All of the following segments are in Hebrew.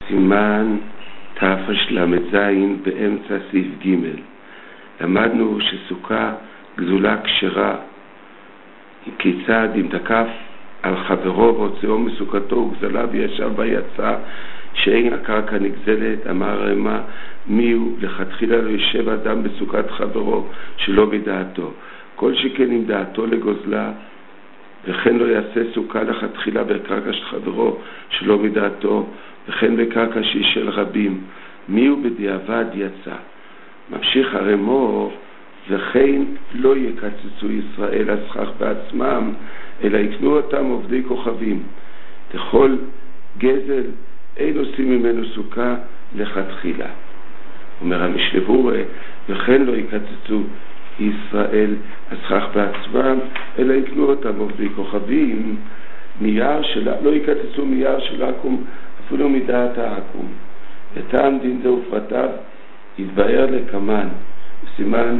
סימן תרל"ז באמצע סעיף ג' למדנו שסוכה גזולה כשרה, כיצד אם תקף על חברו והוציאו מסוכתו וגזלה וישב ויצא שאין הקרקע נגזלת. אמר רמה מי הוא? לכתחילה לא ישב אדם בסוכת חברו שלא מדעתו, כל שכן עם דעתו לגוזלה, וכן לא יעשה סוכה לכתחילה בקרקע של חברו שלא מדעתו, וכן בקרקע שהיא של רבים. מי הוא? בדיעבד יצא. ממשיך הרמו, וכן לא יקצצו ישראל הסכך בעצמם, אלא יקנו אותם עובדי כוכבים. תכל גזל אין עושים ממנו סוכה לכתחילה. אומר המשנה ברורה, וכן לא יקצצו ישראל הסכך בעצמם, אלא יקנו אותם עובדי כוכבים. מיער שלה, לא יקצצו מיער של עקום, אפילו מדעת העקום. וטעם דין זה ופרטיו יתבאר לקמן. בסימן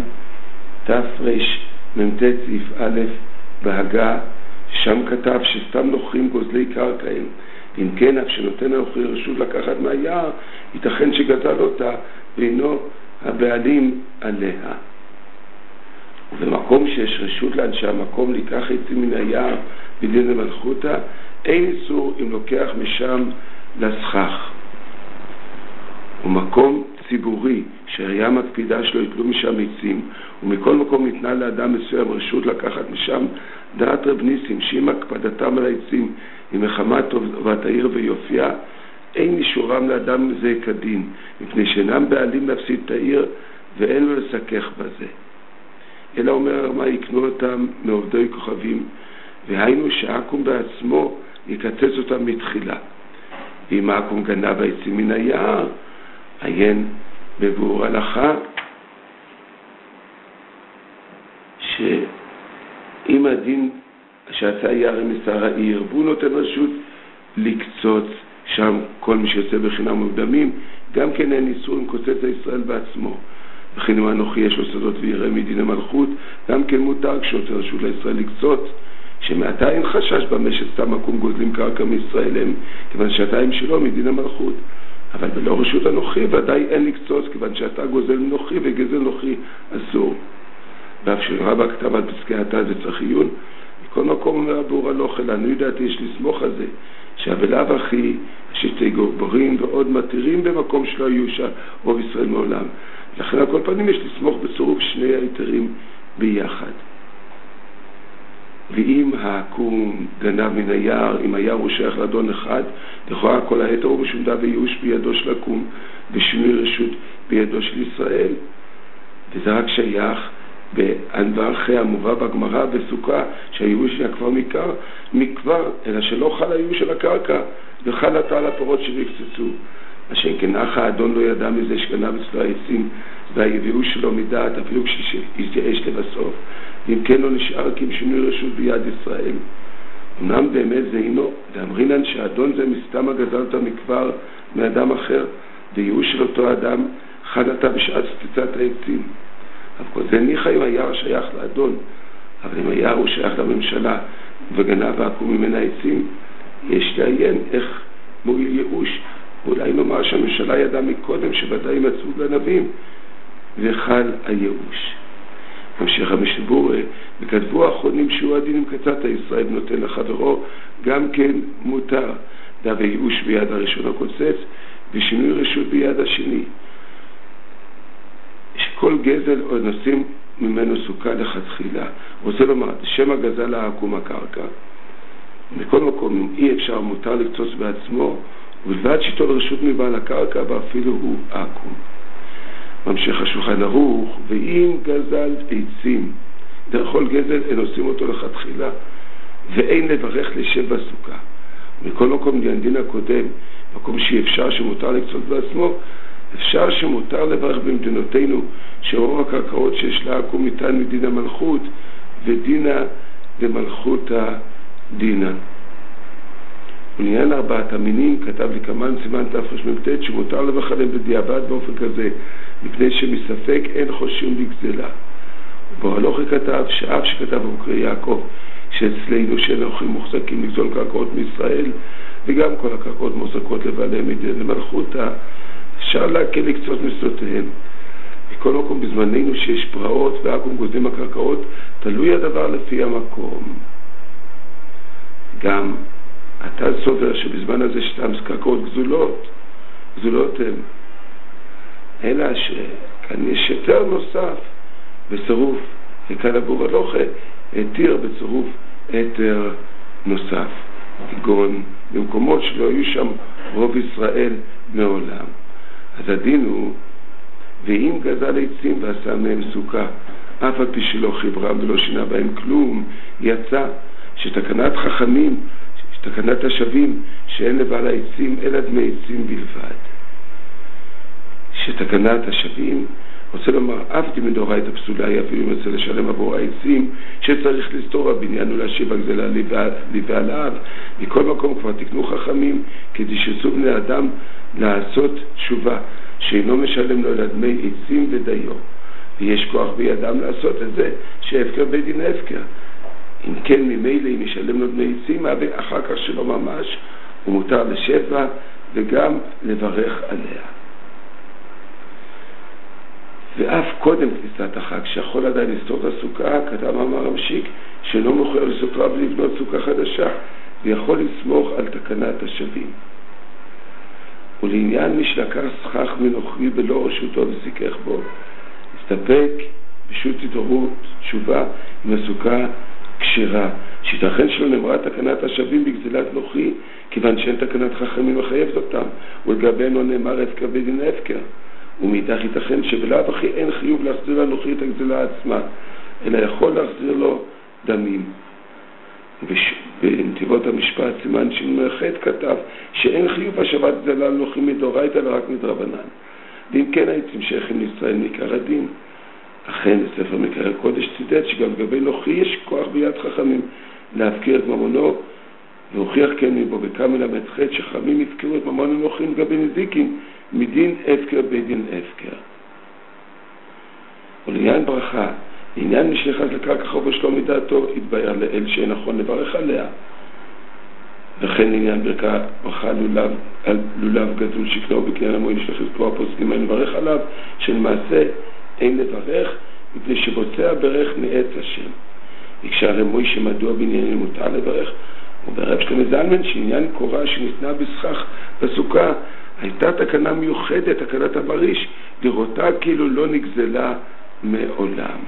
תרמ"ט סעיף א' בהגה, שם כתב שסתם נוכרים גוזלי קרקע הם. אם כן, אף שנותן הנוכרי רשות לקחת מהיער, ייתכן שגזל אותה ואינו הבעלים עליה. ובמקום שיש רשות לאנשי המקום לקח עצים מן היער בדין המלכותא, אין איסור אם לוקח משם לסכך. ומקום ציבורי שהעירייה מקפידה שלא יתלו משם עצים, ומכל מקום ניתנה לאדם מסוים רשות לקחת משם, דעת רב ניסים שאם הקפדתם על העצים היא מחמת טובת העיר ויופייה, אין אישורם לאדם זה כדין, מפני שאינם בעלים להפסיד את העיר ואין לו לסכך בזה. אלא אומר מה יקנו אותם מעובדי כוכבים, והיינו שהעקום בעצמו יקצץ אותם מתחילה. ואם העקום גנב העצים מן היער, עיין בביאור הלכה שאם הדין שעשה יער משר העיר והוא נותן רשות לקצוץ שם כל מי שיוצא בחינם מוקדמים, גם כן אין איסור אם קוצץ הישראל בעצמו. וכן אם אנוכי יש לו סודות ויראה מדין המלכות, גם כן מותר כשעושה רשות לישראל לקצוץ, שמעתה אין חשש במה שסתם מקום גוזלים קרקע מישראל הם, כיוון שאתה הם שלו מדין המלכות. אבל בלא רשות הנוכרי ודאי אין לקצוץ, כיוון שאתה גוזל נוכרי וגזל נוכרי אסור. ואף של רבא כתב על פסקי התא זה צריך עיון. מכל מקום אומר הביאור הלוך אלה, אני ידעתי יש לסמוך על זה, שהבלאו אחי שתי גוברים ועוד מתירים במקום שלא היו רוב ישראל מעולם. לכן על כל פנים יש לסמוך בצירוף שני היתרים ביחד. ואם העקום גנב מן היער, אם היער הוא שייך לאדון אחד, לכאורה כל היתר הוא משום דבר וייאוש בידו של עקום ושינוי רשות בידו של ישראל. וזה רק שייך באנברכי המובא בגמרא בסוכה, שהייאוש היה כבר מכבר, אלא שלא חל הייאוש של הקרקע וחל עתה על הפירות שנקצצו. השם כן אך האדון לא ידע מזה שגנב אצלו העצים והייאוש שלו מדעת אפילו כשיתייאש לבסוף, ואם כן לא נשאר כי עם שינוי רשות ביד ישראל. אמנם באמת זה אינו, ואמרינן שהאדון זה מסתם הגזל אותה מכבר מאדם אחר, וייאוש של אותו אדם חל עתה בשעת ספיצת העצים. אבל כל זה ניחא אם היער שייך לאדון, אבל אם היער הוא שייך לממשלה וגנב ועקום ממנה העצים, יש לעיין איך מועיל ייאוש. אולי נאמר שהממשלה ידעה מקודם שוודאי מצאו גנבים וחל הייאוש. ממשיך המשנה ברורה, וכתבו האחרונים שהוא הדין עם קצת הישראל ונותן לחברו, גם כן מותר דווקא ייאוש ביד הראשון הקוצץ ושינוי רשות ביד השני. שכל גזל או נושאים ממנו סוכה לכתחילה. רוצה לומר, שם הגזל העקום הקרקע. מכל מקום, אי אפשר מותר לקצוץ בעצמו, ובלבד שיטול רשות מבעל הקרקע, ואפילו הוא עקום. ממשיך השולחן ערוך, ואם גזל עצים, דרך גזל אין עושים אותו לכתחילה, ואין לברך לשב בסוכה. מכל מקום דין הקודם, מקום שאפשר שמותר לקצוץ בעצמו, אפשר שמותר לברך במדינותינו, שרוב הקרקעות שיש לה עקום ניתן מדין המלכות, ודינה למלכות הדינה. ולעניין ארבעת המינים כתב לי כמן סימן תרמ"ט שמותר לברך עליהם בדיעבד באופן כזה, מפני שמספק אין חושבים לגזלה. ובהלכה כתב שאף שכתב בבוקרי יעקב שאצלנו שאין הולכים מוחזקים לגזול קרקעות מישראל, וגם כל הקרקעות מוחזקות לבעלי מדינה למלכותה, אפשר להקל לקצות משדותיהם. בכל מקום בזמננו שיש פרעות ועכו"ם גוזלים הקרקעות, תלוי הדבר לפי המקום. גם אתה סובר שבזמן הזה שתם קרקעות גזולות הן, אלא שכאן יש היתר נוסף בצירוף, וכאן אבו ולוכה התיר בצירוף היתר נוסף, כגון במקומות שלא היו שם רוב ישראל מעולם. אז הדין הוא, ואם גזל עצים ועשה מהם סוכה, אף על פי שלא חיברם ולא שינה בהם כלום, יצא שתקנת חכמים, תקנת השבים, שאין לבעל העצים אלא דמי עצים בלבד. שתקנת השבים רוצה לומר, אף דמדאורייתא פסולה היא, אפילו אם רוצה לשלם עבור העצים, שצריך לסתור הבניין ולהשיב הגזלה לבעליו. מכל מקום כבר תקנו חכמים, כדי שסו בני אדם לעשות תשובה, שאינו משלם לו אלא דמי עצים ודיו. ויש כוח בידם לעשות את זה, שהפקר בית דין הפקר. אם כן, ממילא אם ישלם לו דמי עצים, אחר כך שלא ממש, הוא מותר לשבע וגם לברך עליה. ואף קודם כניסת החג, שיכול עדיין לסתור את הסוכה, כתב מאמר המשיק, שאינו מחויב לסותרה ולבנות סוכה חדשה, ויכול לסמוך על תקנת השבים. ולעניין מי שלקח סכך מנוכרי בלא רשותו וסיכך בו, הסתפק פשוט התעוררות תשובה עם הסוכה כשרה, שיתכן שלא נאמרה תקנת השבים בגזלת נוכרי, כיוון שאין תקנת חכמים מחייבת אותם, ולגבינו נאמר הפקר בדין הפקר. ומאידך ייתכן שבלאו הכי אין חיוב להחזיר לנוכרי את הגזלה עצמה, אלא יכול להחזיר לו דמים. בנתיבות המשפט סימן ש"ח כתב שאין חיוב השבת גזלה לנוכרי מדאורייתא אלא רק מדרבנן. ואם כן העצים שייכים לישראל מעיקר הדין. אכן בספר מקרא קודש צידד שגם לגבי נוכרי יש כוח ביד חכמים להפקיר את ממונו, והוכיח כן מבו בכמה מלמד חטא שחכמים יפקרו את ממון הנוכרים לגבי נזיקים מדין הפקר בדין הפקר. ולעניין ברכה, לעניין מי שנכנס לקרקע חוב ושלא מדעתו, יתבהר לאל שאין נכון לברך עליה. וכן לעניין ברכה לולב גדול שקנו בקניין המועיל שלך לזכור הפוסקים אין לברך עליו, שלמעשה אין לברך מפני שבוצע ברך מעץ השם. יקשר למוי שמדוע בעניינים מותר לברך, וברב שלמה זלמן שעניין קורה שניתנה בסכך בסוכה הייתה תקנה מיוחדת, תקנת המריש, לראותה כאילו לא נגזלה מעולם.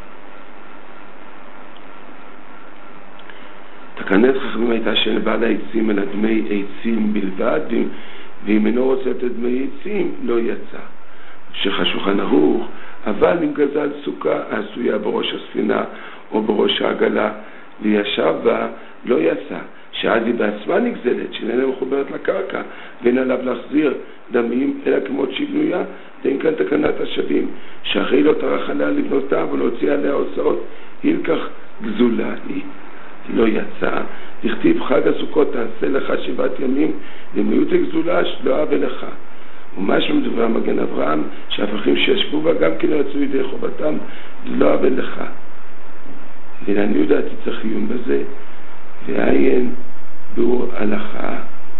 תקנת חכמים הייתה שאין בעל העצים אלא דמי עצים בלבד, ואם אינו רוצה את דמי עצים לא יצא. שחשולחן ערוך, אבל אם גזל סוכה העשויה בראש הספינה או בראש העגלה וישב בה לא יצא, שאז היא בעצמה נגזלת, שאיננה מחוברת לקרקע, ואין עליו להחזיר דמים, אלא כמות שהיא בנויה, ואין כאן תקנת השבים, שאחרי לא טרח עליה לבנותה ולהוציא עליה הוצאות, ילקח גזולה היא. לא יצא, לכתיב חג הסוכות תעשה לך 7 ימים, ומיעוט הגזולה לא אהבה לך. ומשהו מדברי המגן אברהם, שהפכים שישבו בה גם כן רצו ידי חובתם, לא אהבה לך. ולעני יודעת צריך עיון בזה, ועיין ביאור הלכה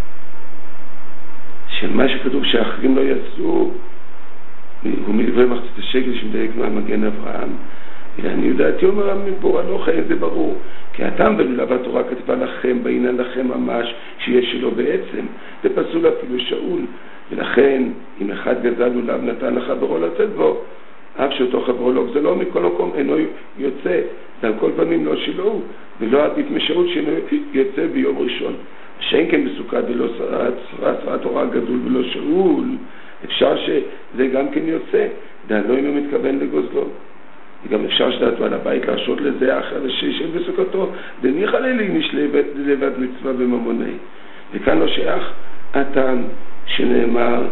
של מה שכתוב שהאחרים לא יצאו, הוא מדברי מחצית השקל שמדייק מהמגן אברהם. ואני יודעתי אומר מבור הלוכה, אין זה ברור, כי הטעם בלולב התורה כתבה לכם, בעניין לכם ממש שיש שלו בעצם, ופסול אפילו שאול, ולכן אם אחד גזל לולב נתן לחברו לצאת בו, אף שאותו חברו לא גזלו מכל מקום אינו יוצא, על כל פנים לא שלו, ולא עדיף משאול שאינו יוצא ביום ראשון. שאין כן בסוכה דלא שרה תורה גדול ולא שאול, אפשר שזה גם כן יוצא, דענו אם הוא מתכוון לגוזלו. וגם אפשר שדעת ועל הבית להרשות לזה אחר שיש בסוכתו, דניחא לאיש לבד מצווה בממוני. וכאן לא שייך הטעם שנאמר,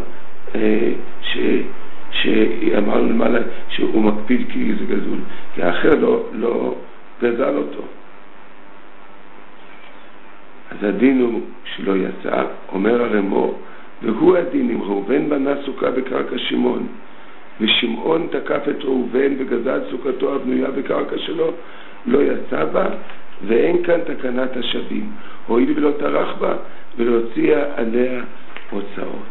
שאמרנו למעלה שהוא מקפיד כי זה גזול, כי האחר לא גזל אותו. אז הדין הוא שלא יצא, אומר הרמו, והוא הדין אם ראובן בנה סוכה בקרקע שמעון, ושמעון תקף את ראובן וגזל סוכתו הבנויה בקרקע שלו, לא יצא בה, ואין כאן תקנת השבים, הואיל ולא טרח בה ולהוציאה עליה הוצאות.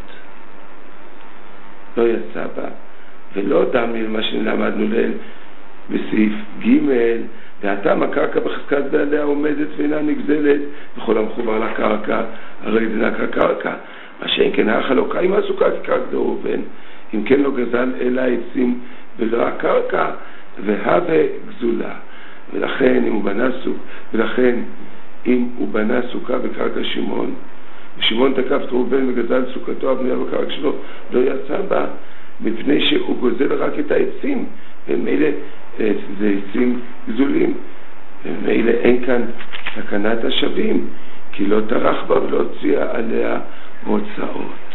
לא יצא בה, ולא דמי למה שלמדנו ליל בסעיף ג' והטעם הקרקע בחזקת בעליה עומדת ואינה נגזלת וכל המחובר לקרקע, הרי זה נקרא קרקע. מה שאין כן החלוקה עם הסוכה כקרקע דראובן, אם כן לא גזל אלא עצים ולא הקרקע, והווה גזולה. ולכן אם הוא בנה סוכה בקרקע שמעון, ושמעון תקף את ראובן וגזל סוכתו הבנייה בקרקע שלו, לא יצא בה, מפני שהוא גוזל רק את העצים, ומילא זה עצים גזולים, ומילא אין כאן תקנת השבים, כי לא טרח בה ולא הוציאה עליה הוצאות.